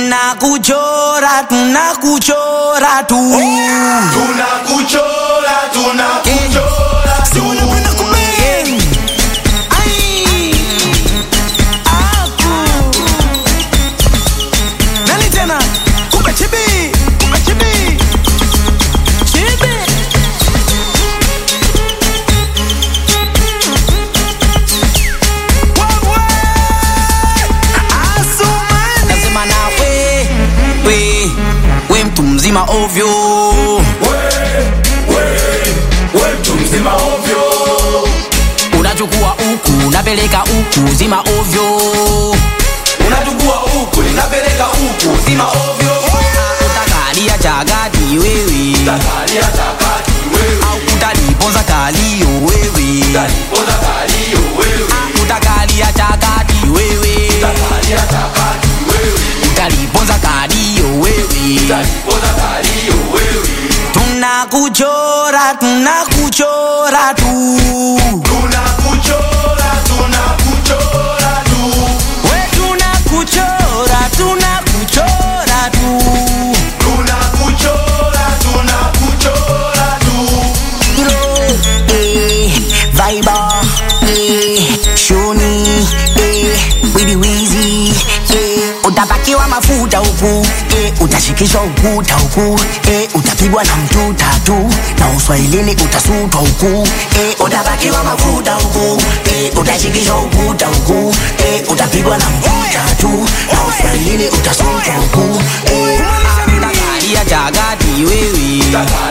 Tunakuchora tu. Tunakuchora tu. Si unapenda kubeng. Ai. Aku. Nani tena? Kumbe chibi. We mtu mzima ovyo. We mtu mzima ovyo. Unachukua huku, unapeleka huku, zima ovyo. Unachukua huku, unapeleka huku, zima ovyo. Utakalia chagati wewe. Utakalia chagati wewe. Au utaliponza kalio wewe. Utaliponza kalio wewe. Utakalia chagati wewe. Utakalia chagati wewe. Utaliponza kalio wewe. Utaliponza kalio wewe. Tunakuchora tu. Tunakuchora tu. We tunakuchora tu. Viber, Shoni, Widi Wizi, utapakiwa mafuta huku, utashikishwa ukuta huku, utapigwa na mtu tatu, na uswahilini utasutwa huku, utapakiwa mafuta huku, utashikishwa ukuta huku, utapigwa na mtu tatu, na uswahilini utasutwa huku. Utakalia chagati wewe.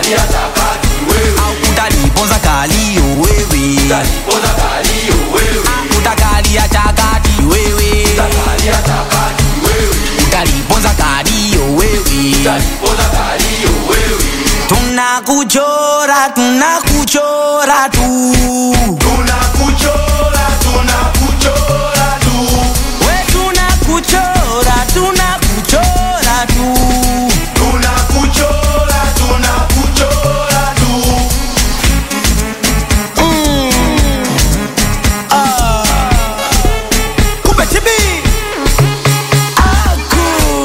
Au utaliponza kalio wewe. Utakalia chagati wewe. Utaliponza kalio wewe. Tunakuchora tu. We tunakuchora tu. Kumbe chibi. Aku.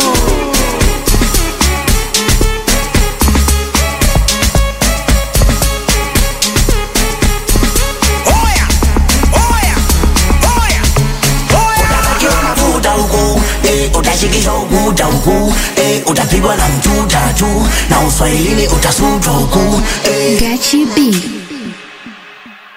Oya. Utapakiwa mafuta huku, utashikishwa ukuta huku, utapigwa na mtu tatu, na uswahilini utasutwa huku. Gachi B.